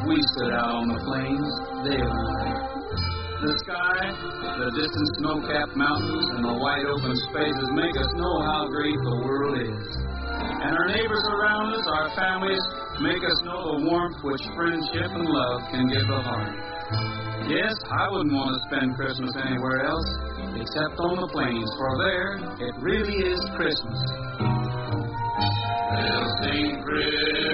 we stood out on the plains, Dale and I. The sky, the distant snow-capped mountains, and the wide open spaces make us know how great the world is. And our neighbors around us, our families, make us know the warmth which friendship and love can give the heart. Yes, I wouldn't want to spend Christmas anywhere else except on the plains, for there it really is Christmas. We'll sing Christmas